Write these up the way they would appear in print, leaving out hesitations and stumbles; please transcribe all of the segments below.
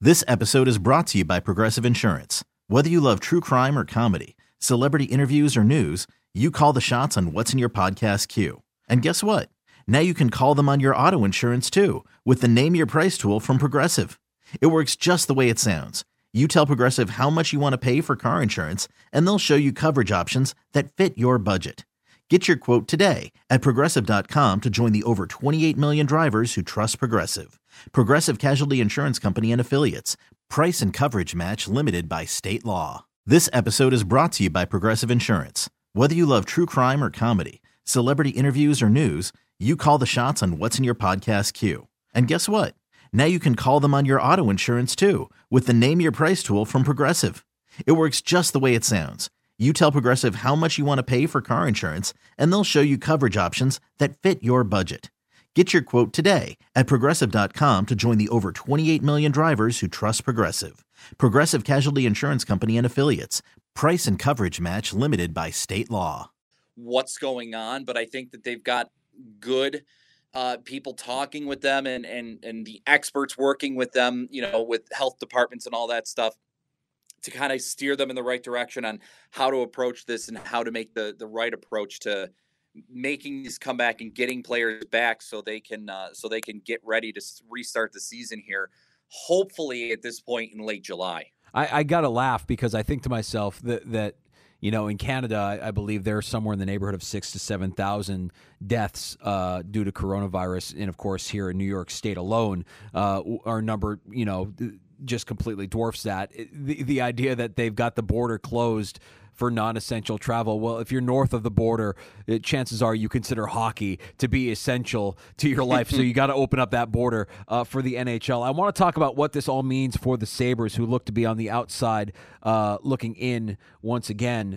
This episode is brought to you by Progressive Insurance. Whether you love true crime or comedy, celebrity interviews or news, you call the shots on what's in your podcast queue. And guess what? Now you can call them on your auto insurance too with the Name Your Price tool from Progressive. It works just the way it sounds. You tell Progressive how much you want to pay for car insurance, and they'll show you coverage options that fit your budget. Get your quote today at Progressive.com to join the over 28 million drivers who trust Progressive. Progressive Casualty Insurance Company and Affiliates. Price and coverage match limited by state law. This episode is brought to you by Progressive Insurance. Whether you love true crime or comedy, celebrity interviews or news, you call the shots on what's in your podcast queue. And guess what? Now you can call them on your auto insurance too with the Name Your Price tool from Progressive. It works just the way it sounds. You tell Progressive how much you want to pay for car insurance, and they'll show you coverage options that fit your budget. Get your quote today at Progressive.com to join the over 28 million drivers who trust Progressive. Progressive Casualty Insurance Company and Affiliates. Price and coverage match limited by state law. What's going on, but I think that they've got good people talking with them and the experts working with them, you know, with health departments and all that stuff, to kind of steer them in the right direction on how to approach this and how to make the right approach to making this comeback and getting players back so they can get ready to restart the season here, hopefully at this point in late July. I got to laugh because I think to myself that you know, in Canada, I believe there's somewhere in the neighborhood of 6,000 to 7,000 deaths due to coronavirus. And, of course, here in New York State alone, our number, you know, just completely dwarfs that. The idea that they've got the border closed for non-essential travel. Well, if you're north of the border, chances are you consider hockey to be essential to your life. So you got to open up that border for the NHL. I want to talk about what this all means for the Sabres, who look to be on the outside looking in once again.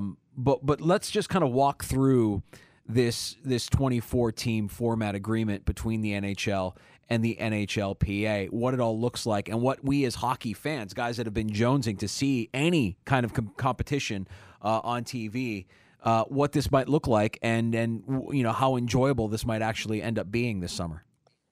But let's just kind of walk through this 24-team format agreement between the NHL and the NHLPA, what it all looks like, and what we as hockey fans, guys that have been jonesing to see any kind of competition on TV, what this might look like, and you know, how enjoyable this might actually end up being this summer.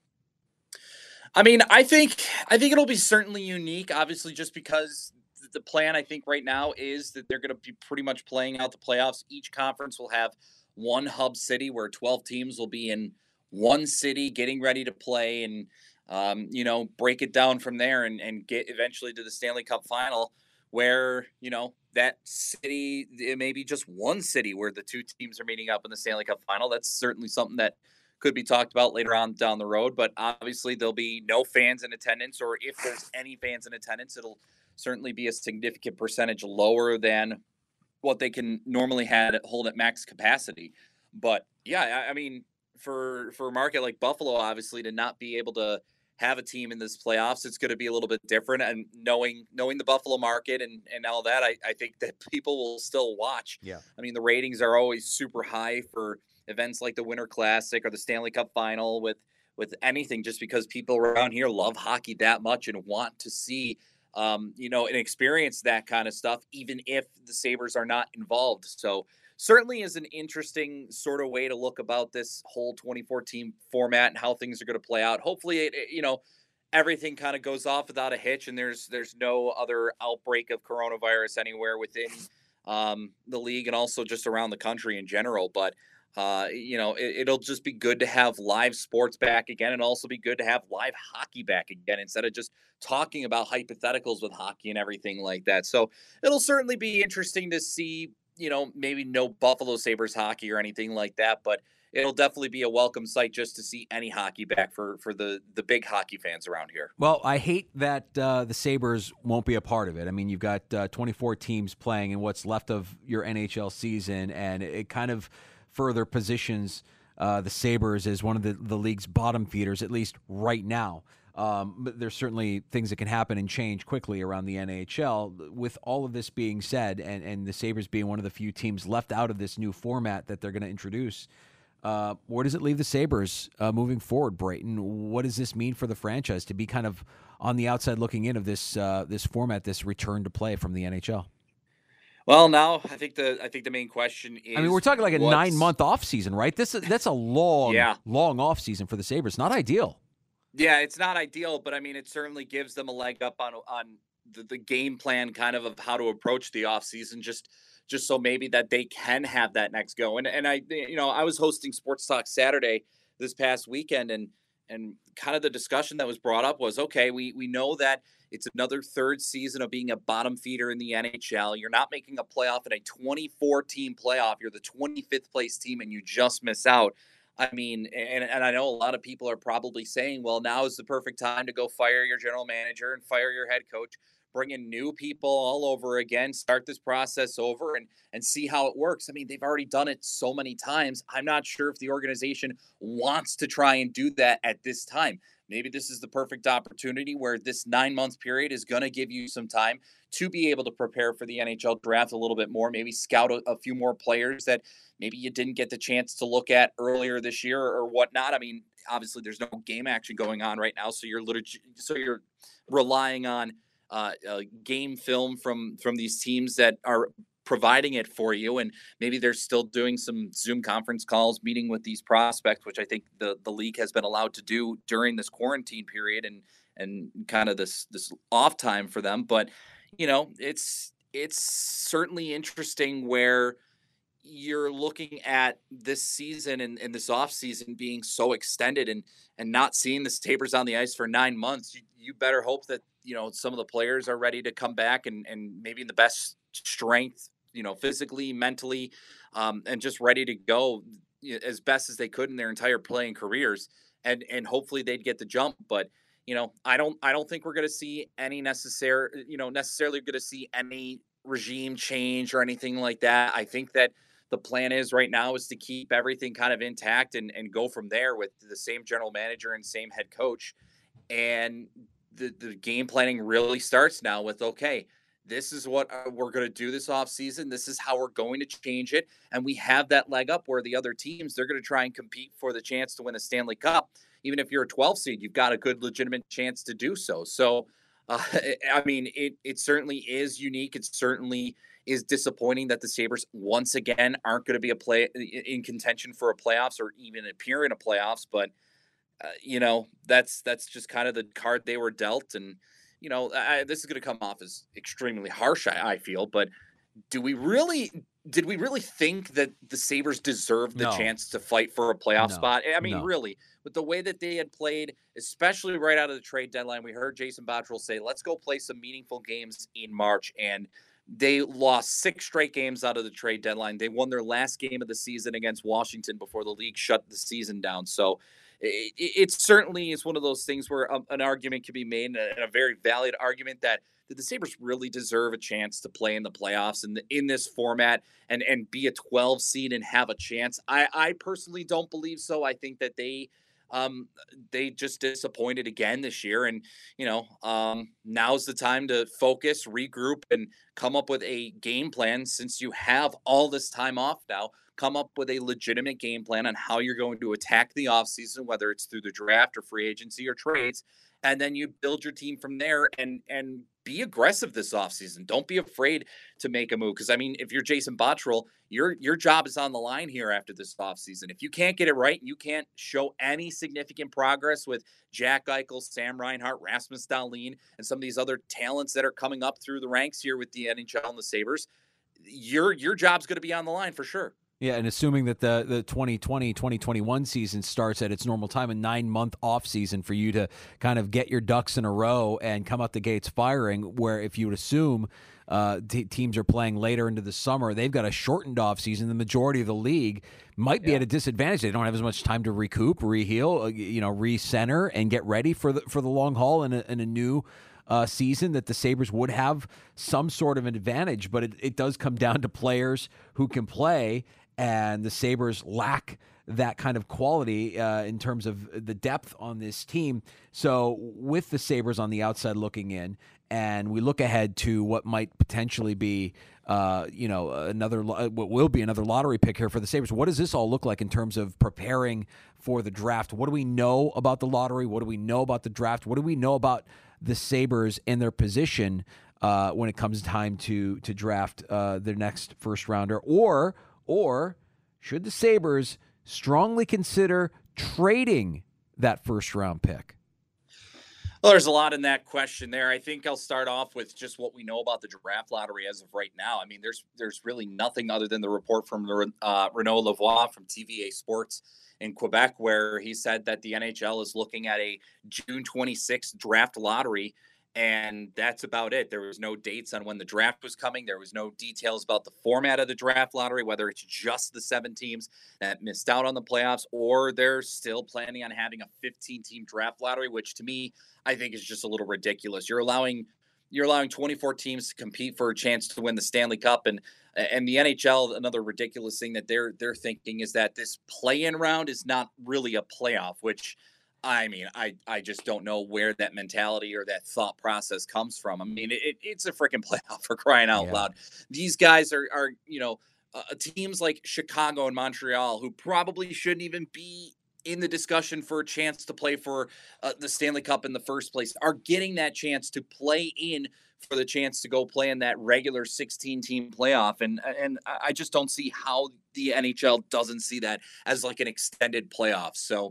I mean, I think it'll be certainly unique, obviously, just because the plan, I think, right now is that they're going to be pretty much playing out the playoffs. Each conference will have one hub city where 12 teams will be in one city getting ready to play and, you know, break it down from there and get eventually to the Stanley Cup final where, you know, that city, it may be just one city where the two teams are meeting up in the Stanley Cup final. That's certainly something that could be talked about later on down the road, but obviously there'll be no fans in attendance, or if there's any fans in attendance, it'll certainly be a significant percentage lower than what they can normally hold at max capacity. But yeah, I mean, for a market like Buffalo, obviously, to not be able to have a team in this playoffs, it's going to be a little bit different. And knowing the Buffalo market and all that, I think that people will still watch. Yeah. I mean, the ratings are always super high for events like the Winter Classic or the Stanley Cup Final with anything, just because people around here love hockey that much and want to see, you know, and experience that kind of stuff, even if the Sabres are not involved. So certainly is an interesting sort of way to look about this whole 24-team format and how things are going to play out. Hopefully, you know, everything kind of goes off without a hitch, and there's no other outbreak of coronavirus anywhere within the league and also just around the country in general. But you know, it'll just be good to have live sports back again, and also be good to have live hockey back again instead of just talking about hypotheticals with hockey and everything like that. So it'll certainly be interesting to see, you know, maybe no Buffalo Sabres hockey or anything like that, but it'll definitely be a welcome sight just to see any hockey back for the big hockey fans around here. Well, I hate that the Sabres won't be a part of it. I mean, you've got 24 teams playing in what's left of your NHL season, and it kind of further positions the Sabres as one of the league's bottom feeders, at least right now. But there's certainly things that can happen and change quickly around the NHL. With all of this being said, and the Sabres being one of the few teams left out of this new format that they're going to introduce, where does it leave the Sabres moving forward, Brayton? What does this mean for the franchise to be kind of on the outside looking in of this format, this return to play from the NHL? Well, now I think the main question is, I mean, we're talking like a 9-month off season, right? That's a long off season for the Sabres. Not ideal. Yeah, it's not ideal, but I mean, it certainly gives them a leg up on the game plan, kind of how to approach the offseason, just so maybe that they can have that next go. And I was hosting Sports Talk Saturday this past weekend, and kind of the discussion that was brought up was, okay, we know that it's another third season of being a bottom feeder in the NHL. You're not making a playoff in a 24 team playoff. You're the 25th place team, and you just miss out. I mean, and I know a lot of people are probably saying, well, now is the perfect time to go fire your general manager and fire your head coach, bring in new people all over again, start this process over and see how it works. I mean, they've already done it so many times. I'm not sure if the organization wants to try and do that at this time. Maybe this is the perfect opportunity where this 9-month period is going to give you some time to be able to prepare for the NHL draft a little bit more, maybe scout a few more players that maybe you didn't get the chance to look at earlier this year or whatnot. I mean, obviously there's no game action going on right now, so you're relying on game film from these teams that are providing it for you, and maybe they're still doing some Zoom conference calls, meeting with these prospects, which I think the league has been allowed to do during this quarantine period and kind of this off time for them. But it's certainly interesting where you're looking at this season and this off season being so extended and not seeing the Sabres on the ice for 9 months. You better hope that some of the players are ready to come back and maybe in the best strength, physically, mentally, and just ready to go as best as they could in their entire playing careers. And hopefully they'd get the jump. But, I don't think we're going to see necessarily going to see any regime change or anything like that. I think that the plan is right now is to keep everything kind of intact and go from there with the same general manager and same head coach. And the game planning really starts now with, okay, this is what we're going to do this offseason. This is how we're going to change it. And we have that leg up where the other teams, they're going to try and compete for the chance to win a Stanley Cup. Even if you're a 12 seed, you've got a good legitimate chance to do so. So, I mean, it certainly is unique. It certainly is disappointing that the Sabres once again aren't going to be in contention for a playoffs or even appear in a playoffs. But, that's just kind of the card they were dealt. And, this is going to come off as extremely harsh, I feel, but did we really think that the Sabres deserved the chance to fight for a playoff spot? I mean, really, with the way that they had played, especially right out of the trade deadline, we heard Jason Botterill say, let's go play some meaningful games in March. And they lost 6 straight games out of the trade deadline. They won their last game of the season against Washington before the league shut the season down. So it certainly is one of those things where an argument can be made, and a very valid argument, that the Sabres really deserve a chance to play in the playoffs in this format and be a 12 seed and have a chance. I personally don't believe so. I think that they just disappointed again this year, and now's the time to focus, regroup, and come up with a game plan. Since you have all this time off now, come up with a legitimate game plan on how you're going to attack the offseason, whether it's through the draft or free agency or trades. And then you build your team from there and be aggressive this offseason. Don't be afraid to make a move. Because, I mean, if you're Jason Botterill, your job is on the line here after this offseason. If you can't get it right, you can't show any significant progress with Jack Eichel, Sam Reinhart, Rasmus Dahlin, and some of these other talents that are coming up through the ranks here with the NHL and the Sabres, your job's going to be on the line for sure. Yeah, and assuming that the 2020-2021 season starts at its normal time, a 9-month off season for you to kind of get your ducks in a row and come out the gates firing, where if you would assume teams are playing later into the summer, they've got a shortened off season. The majority of the league might be at a disadvantage. They don't have as much time to recoup, reheal, recenter, and get ready for the long haul in a new season, that the Sabres would have some sort of an advantage. But it does come down to players who can play, and the Sabres lack that kind of quality in terms of the depth on this team. So with the Sabres on the outside looking in, and we look ahead to what might potentially be what will be another lottery pick here for the Sabres, what does this all look like in terms of preparing for the draft? What do we know about the lottery? What do we know about the draft? What do we know about the Sabres and their position when it comes time to draft their next first rounder? Or should the Sabres strongly consider trading that first round pick? Well, there's a lot in that question there. I think I'll start off with just what we know about the draft lottery as of right now. I mean, there's really nothing other than the report from Renaud Lavoie from TVA Sports in Quebec, where he said that the NHL is looking at a June 26th draft lottery, and that's about it. There was no dates on when the draft was coming. There was no details about the format of the draft lottery, whether it's just the 7 teams that missed out on the playoffs, or they're still planning on having a 15-team draft lottery, which to me I think is just a little ridiculous. You're allowing 24 teams to compete for a chance to win the Stanley Cup, and the NHL. Another ridiculous thing that they're thinking is that this play-in round is not really a playoff. Which, I mean, I just don't know where that mentality or that thought process comes from. I mean, it's a freaking playoff, for crying out loud. These guys are teams like Chicago and Montreal, who probably shouldn't even be in the discussion for a chance to play for the Stanley Cup in the first place, are getting that chance to play in for the chance to go play in that regular 16-team playoff. And I just don't see how the NHL doesn't see that as like an extended playoff. So,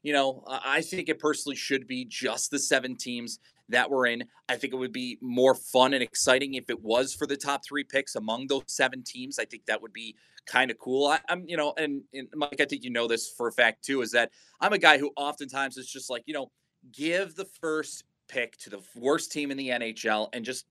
I think it personally should be just the 7 teams that we're in. I think it would be more fun and exciting if it was for the top 3 picks among those 7 teams. I think that would be kind of cool. I'm, and Mike, I think you know this for a fact too, is that I'm a guy who oftentimes is just like, give the first pick to the worst team in the NHL and just,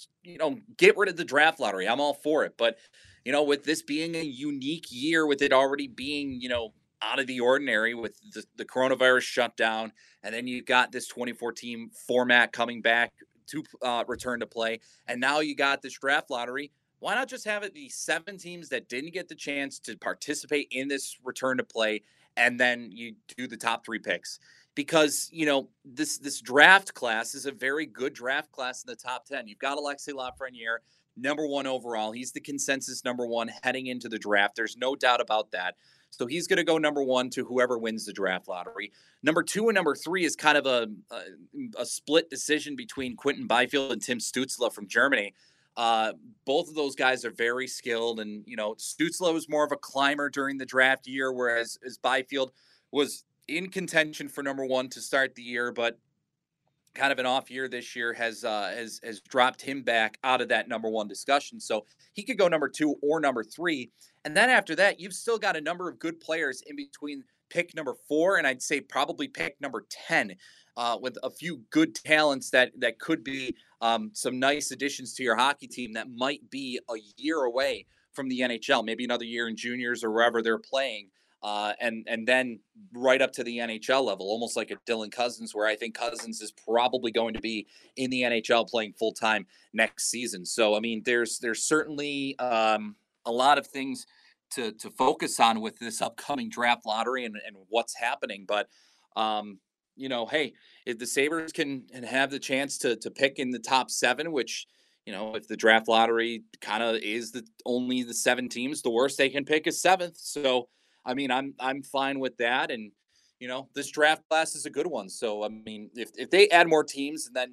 get rid of the draft lottery. I'm all for it. But, with this being a unique year, with it already being, out of the ordinary with the coronavirus shutdown, and then you've got this 24-team format coming back to return to play, and now you got this draft lottery. Why not just have it the 7 teams that didn't get the chance to participate in this return to play, and then you do the top 3 picks? Because, this draft class is a very good draft class in the top 10. You've got Alexis Lafreniere, number 1 overall. He's the consensus number 1 heading into the draft. There's no doubt about that. So he's going to go number 1 to whoever wins the draft lottery. Number 2 and number 3 is kind of a split decision between Quinton Byfield and Tim Stützle from Germany. Both of those guys are very skilled, and Stützle was more of a climber during the draft year, whereas Byfield was in contention for number 1 to start the year, but kind of an off year this year has dropped him back out of that number 1 discussion. So he could go number 2 or number 3. And then after that, you've still got a number of good players in between pick number 4 and I'd say probably pick number 10, with a few good talents that could be some nice additions to your hockey team that might be a year away from the NHL, maybe another year in juniors or wherever they're playing. And then right up to the NHL level, almost like a Dylan Cousins, where I think Cousins is probably going to be in the NHL playing full time next season. So, I mean, there's certainly a lot of things to focus on with this upcoming draft lottery and what's happening. But, hey, if the Sabres can have the chance to pick in the top 7, which, if the draft lottery kind of is only the 7 teams, the worst they can pick is 7th. So, I mean, I'm fine with that. And, this draft class is a good one. So, I mean, if they add more teams, then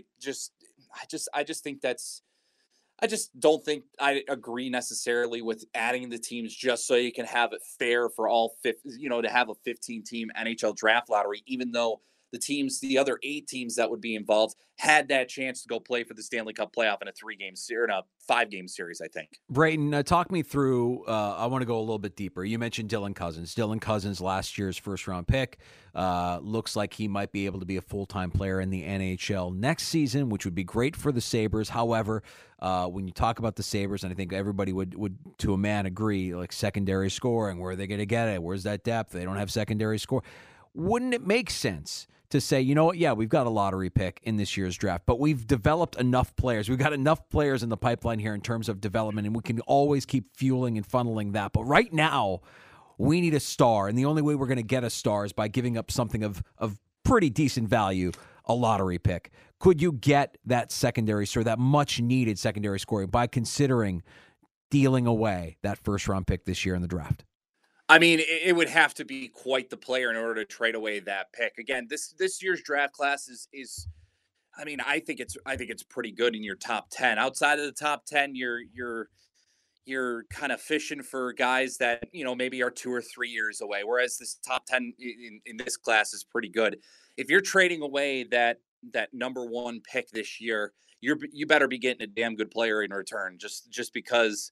I just don't think I agree necessarily with adding the teams just so you can have it fair for all to have a 15-team NHL draft lottery, even though the other 8 teams that would be involved had that chance to go play for the Stanley Cup playoff in a 3-game series, in a 5-game series, I think. Brayton, talk me through, I want to go a little bit deeper. You mentioned Dylan Cousins. Dylan Cousins, last year's first-round pick, looks like he might be able to be a full-time player in the NHL next season, which would be great for the Sabres. However, when you talk about the Sabres, and I think everybody would to a man agree, like secondary scoring, where are they going to get it? Where's that depth? They don't have secondary score. Wouldn't it make sense to say, you know what, yeah, we've got a lottery pick in this year's draft, but we've developed enough players. We've got enough players in the pipeline here in terms of development, and we can always keep fueling and funneling that. But right now, we need a star, and the only way we're going to get a star is by giving up something of pretty decent value, a lottery pick. Could you get that secondary score, that much-needed secondary scoring, by considering dealing away that first-round pick this year in the draft? I mean, it would have to be quite the player in order to trade away that pick. Again, this year's draft class is I mean, I think it's pretty good in your top 10. Outside of the top 10, you're kind of fishing for guys that, maybe are 2 or 3 years away. Whereas this top 10 in this class is pretty good. If you're trading away that that number one pick this year, you better be getting a damn good player in return. Just because,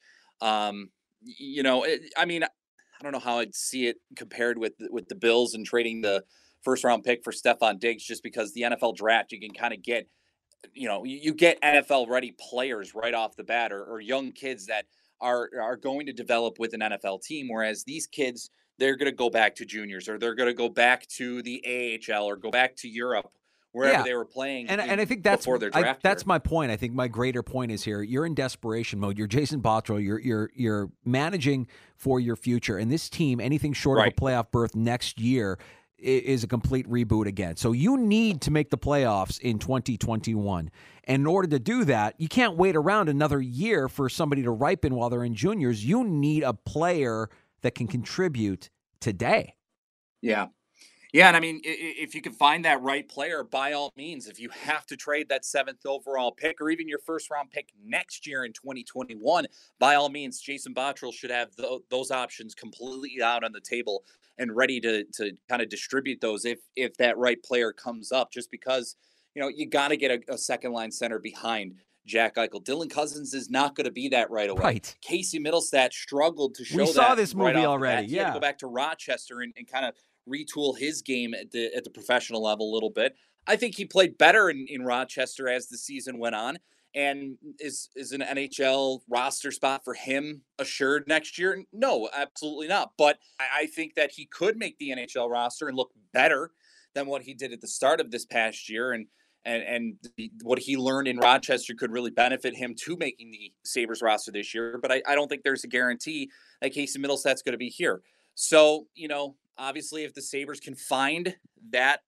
I mean, I don't know how I'd see it compared with the Bills and trading the first round pick for Stephon Diggs, just because the NFL draft you can kind of get, you get NFL ready players right off the bat, or young kids that are going to develop with an NFL team. Whereas these kids, they're going to go back to juniors, or they're going to go back to the AHL, or go back to Europe, wherever Yeah. they were playing. And I think that's before their draft that's year. my point. I think my greater point is here. You're in desperation mode. You're Jason Botterill. You're managing for your future. And this team, anything short of a playoff berth next year, is a complete reboot again. So you need to make the playoffs in 2021. And in order to do that, you can't wait around another year for somebody to ripen while they're in juniors. You need a player that can contribute today. Yeah. Yeah, and I mean, if you can find that right player, by all means, if you have to trade that 7th overall pick, or even your first round pick next year in 2021, by all means, Jason Botterill should have those options completely out on the table and ready to kind of distribute those if that right player comes up. Just because, you got to get a second line center behind Jack Eichel. Dylan Cousins is not going to be that right away. Right. Casey Middlestat struggled to show that. We saw this movie right already. He had to go back to Rochester and kind of retool his game at the professional level a little bit. I think he played better in Rochester as the season went on. And is an NHL roster spot for him assured next year? No, absolutely not. But I think that he could make the NHL roster and look better than what he did at the start of this past year. And what he learned in Rochester could really benefit him to making the Sabres roster this year. But I don't think there's a guarantee that Casey Middlestat's going to be here. So, obviously, if the Sabres can find that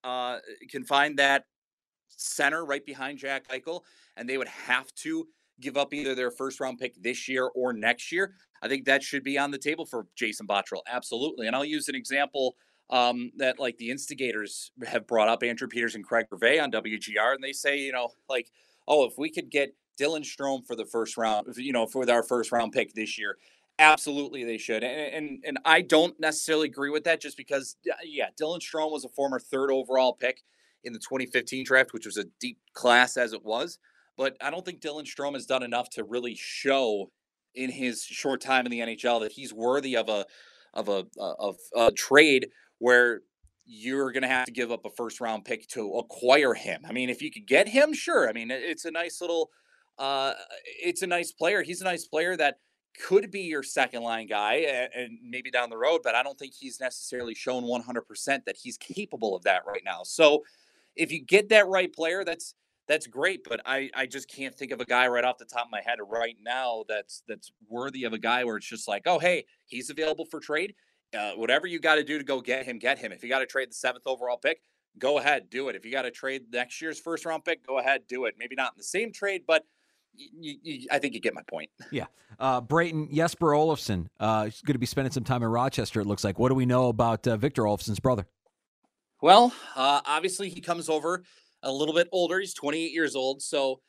center right behind Jack Eichel, and they would have to give up either their first round pick this year or next year, I think that should be on the table for Jason Botterill. Absolutely. And I'll use an example that like the instigators have brought up, Andrew Peters and Craig Gervais on WGR, and they say, if we could get Dylan Strome for the first round, for our first round pick this year, absolutely they should. And I don't necessarily agree with that, just because, Dylan Strome was a former 3rd overall pick in the 2015 draft, which was a deep class as it was. But I don't think Dylan Strome has done enough to really show in his short time in the NHL that he's worthy of a trade where you're going to have to give up a first round pick to acquire him. I mean, if you could get him, sure. I mean, it's a nice little, it's a nice player. He's a nice player that could be your second line guy and maybe down the road, but I don't think he's necessarily shown 100% that he's capable of that right now. So if you get that right player, that's great. But I just can't think of a guy right off the top of my head right now that's worthy of a guy where it's just like, oh, hey, he's available for trade. Whatever you got to do to go get him, get him. If you got to trade the 7th overall pick, go ahead, do it. If you got to trade next year's first round pick, go ahead, do it. Maybe not in the same trade, but I think you get my point. Yeah. Brayton, Jesper Olofsson is going to be spending some time in Rochester, it looks like. What do we know about Victor Olofsson's brother? Well, obviously he comes over a little bit older. He's 28 years old. So,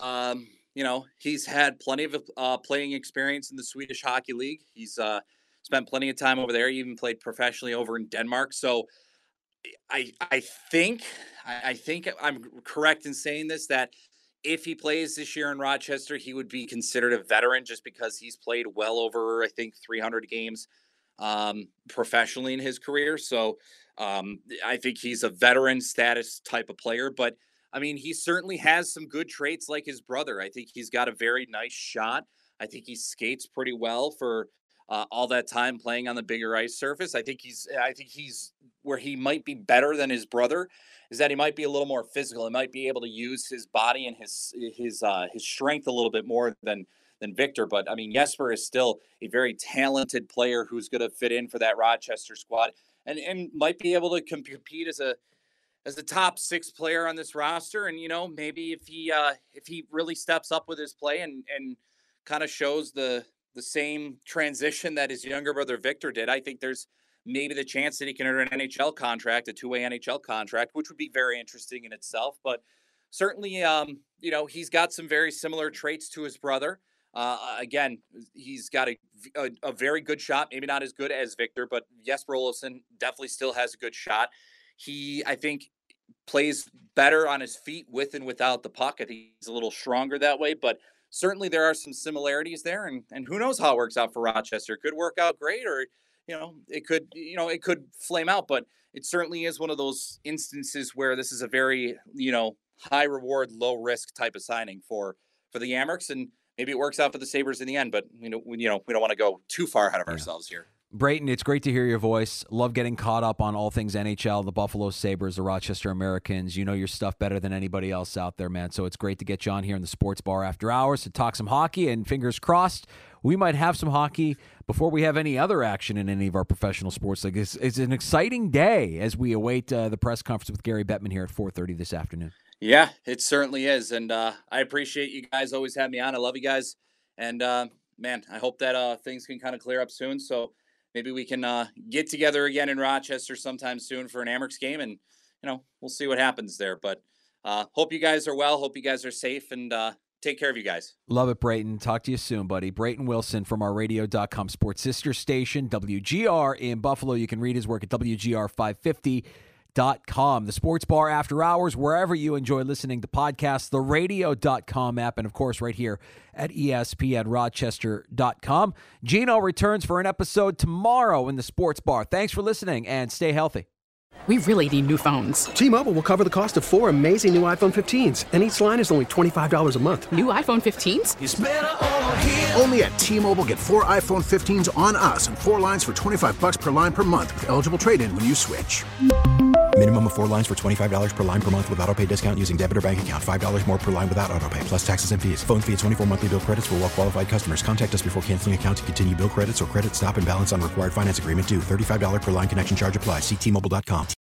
he's had plenty of playing experience in the Swedish Hockey League. He's spent plenty of time over there. He even played professionally over in Denmark. So I think I'm correct in saying this, that if he plays this year in Rochester, he would be considered a veteran just because he's played well over, I think, 300 games professionally in his career. So I think he's a veteran status type of player. But, I mean, he certainly has some good traits like his brother. I think he's got a very nice shot. I think he skates pretty well for all that time playing on the bigger ice surface. I think he's where he might be better than his brother is that he might be a little more physical. He might be able to use his body and his strength a little bit more than Victor. But I mean, Jesper is still a very talented player who's going to fit in for that Rochester squad and might be able to compete as a top 6 player on this roster. And, maybe if he really steps up with his play and kind of shows the same transition that his younger brother Victor did, I think there's maybe the chance that he can earn an NHL contract, a 2-way NHL contract, which would be very interesting in itself. But certainly, he's got some very similar traits to his brother. Again, he's got a very good shot, maybe not as good as Victor, but Jesper Olofsson definitely still has a good shot. He, I think, plays better on his feet with and without the puck. I think he's a little stronger that way, but certainly there are some similarities there, and who knows how it works out for Rochester. It could work out great, or it could flame out, but it certainly is one of those instances where this is a very high reward, low risk type of signing for the Amerks, and maybe it works out for the Sabres in the end, but we don't want to go too far ahead of ourselves here. Brayton, it's great to hear your voice. Love getting caught up on all things NHL, the Buffalo Sabres, the Rochester Americans. You know your stuff better than anybody else out there, man. So it's great to get you on here in the Sports Bar after hours to talk some hockey, and fingers crossed we might have some hockey before we have any other action in any of our professional sports leagues. It's an exciting day as we await the press conference with Gary Bettman here at 4:30 this afternoon. Yeah, it certainly is, and I appreciate you guys always have me on. I love you guys, and man, I hope that things can kind of clear up soon, so maybe we can get together again in Rochester sometime soon for an Amerks game, and we'll see what happens there. But hope you guys are well, hope you guys are safe, and take care of you guys. Love it, Brayton. Talk to you soon, buddy. Brayton Wilson from our radio.com sports sister station, WGR in Buffalo. You can read his work at WGR550.com. The Sports Bar after hours, wherever you enjoy listening to podcasts, the radio.com app, and of course right here at ESPNRochester.com. Gino returns for an episode tomorrow in the Sports Bar. Thanks for listening and stay healthy. We really need new phones. T-Mobile will cover the cost of 4 amazing new iPhone 15s, and each line is only $25 a month. New iPhone 15s? It's better over here. Only at T-Mobile, get 4 iPhone 15s on us and 4 lines for $25 per line per month with eligible trade-in when you switch. Minimum of 4 lines for $25 per line per month with autopay discount using debit or bank account. $5 more per line without autopay, plus taxes and fees. Phone fee at 24 monthly bill credits for well-qualified customers. Contact us before canceling account to continue bill credits or credit stop and balance on required finance agreement due. $35 per line connection charge applies. See T-Mobile.com.